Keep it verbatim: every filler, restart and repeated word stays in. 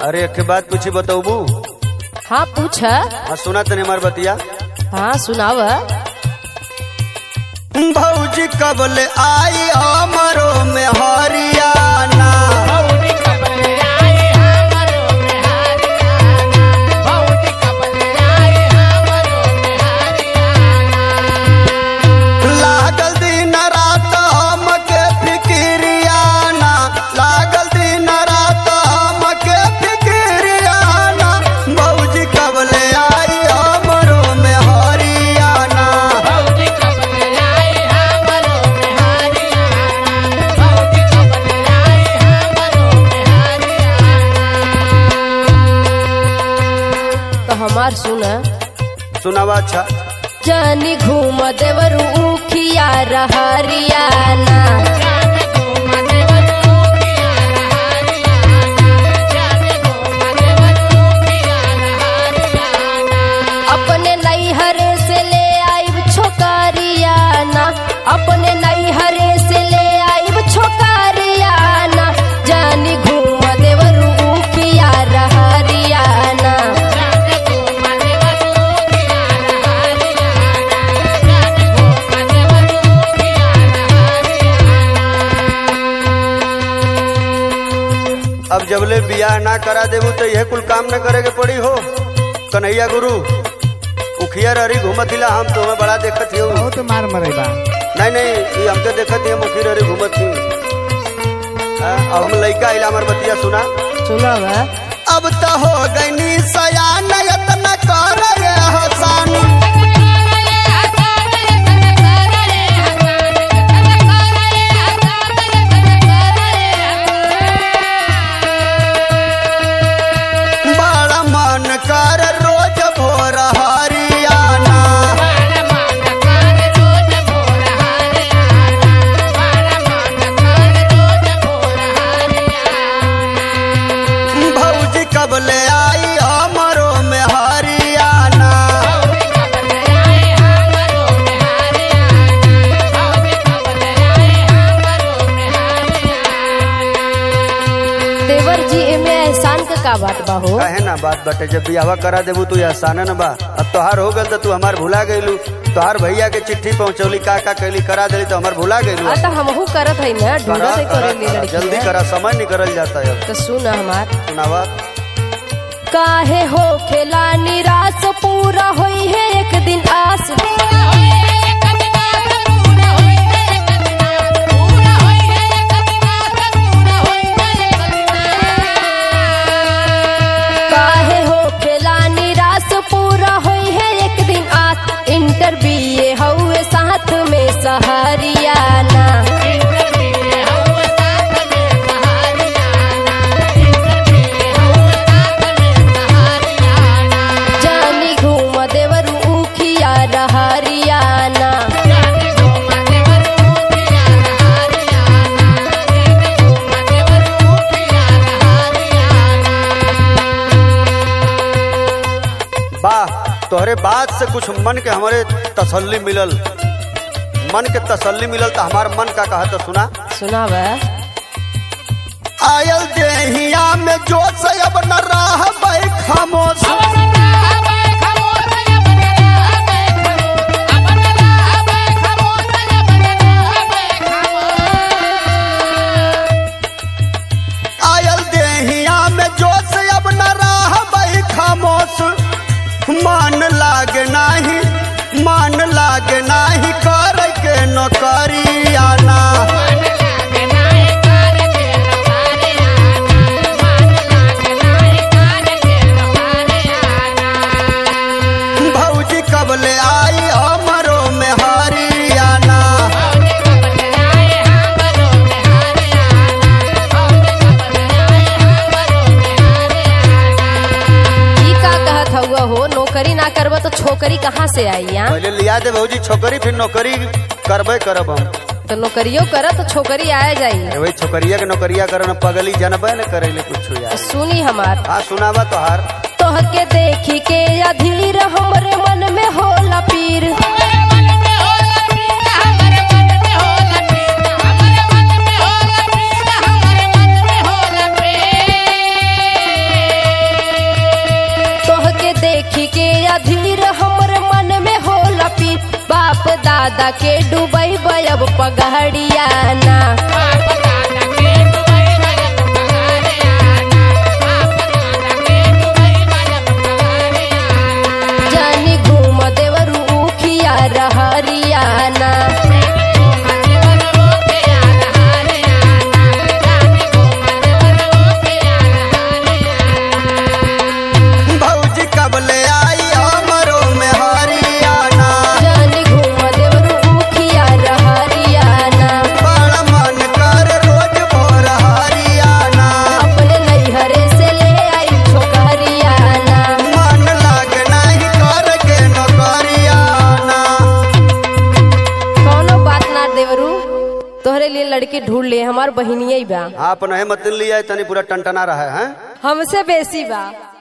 अरे एक बात पूछी बताऊबू। हाँ पूछ। हाँ सुना तने हमार बतिया। हाँ सुनाव। भौजी कबल आई हमरो में हरियाणा। लागल दिन रात हमके फिकिरियाना, लागल दिन रात हमके फिकिरियाना। भौजी कबल आई हमरो में हरियाणा। तो हमार सुन। सुनावा। अच्छा जानी घूम देवरू उखिया हरियाणा। अपने नैहरे से ले आइब छोकरियाना, अपने नैहरे से ले आइब छोकरियाना। जानी घूम देवरू उखिया हरियाणा। अब जबले बियाह ना करा देबू तो यह कुल काम न करे के पड़ी हो। कन्हैया गुरु उखिया रही घूमत हिला, हम तुम्हें बड़ा देखत हो। बहुत मार मरे बा। नहीं नहीं ये हमके देखत ही मुखी रही घूमत थी। अब हम लइका आइला हमार बतिया सुना। सुनाव। अब तो हो गई सयान यत्न कर रे हसन। बड़ा मन कर रोज भोर हरियाणा। भौजी कबले आई हमरो में हरियाणा। देवर जी एमे एहसान का का बात बा हो। कहे ना बात बटे, जब बियाह करा देबू तू आसान न बा। अब तोहार हो गल तो तू हमार भुला गइलू। तोहार भैया के चिट्ठी पहुंचौली का का कैली करा देली तो हमार भुला गइलू। आ त हमहू करत हई ना, ढूंढत है करे ले लड़की। जल्दी करा, समय निकल जाता है। तो सुन हमार। सुनावा। काहे हो खेला निराश, पूरा होई है एक दिन आस। काहे हो खेला निराश, पूरा होई है एक दिन आस। इंटर बीए हउए साथ में सहरियाना। जानी घूम देवरू उखिया हरियाणा। वाह, तोहरे बात से कुछ मन के हमारे तसल्ली मिलल। मन के तसल्ली मिलल तो हमार मन का कहा तो सुना। सुनाव। आयल देहिया में जोश अब न रह खामोश। आयल देहिया में जोश अब न रह खामोश। मान लागे नाही, मान लागे नाही कर के नौकरियाना। भौजी कबले आई हमरो में हरियाणा। ई का कहत हुआ हो, नौकरी ना करब तो छोकरी कहाँ से आई? यहाँ पहले लिया दे भौजी छोकरी, फिर नौकरी करबे करब हम। तो नौकरियों कर तो छोकरी आया जाई। अरे वही छोकरिया के नौकरिया करन पगली जनबे न करेले कुछ यार। सुनी हमार। हाँ सुनावा तोहार। तोहके देखी के अधीर हमरे मन में होला पीर। दादा के डूबई अब पगहड़िया ना। जानी घूम देवरू उखिया रहरियाना। भौजी कब ले आई हमरो में हरियाना। जानी घूम देवरू उखिया रहरियाना। बड़ा मन कर रोज भोर हरियाना। अपने नैहरे से ले आई छोकरियाना। मन लाग नहीं कर के नौकरियाना। कौनो बात ना देवरू, तोहरे लिए लड़की ढूंढ ले, हमार बहिनिया बा। आप नहीं मत लिया तनी पूरा टनटना रहा है। हमसे बेसी बा।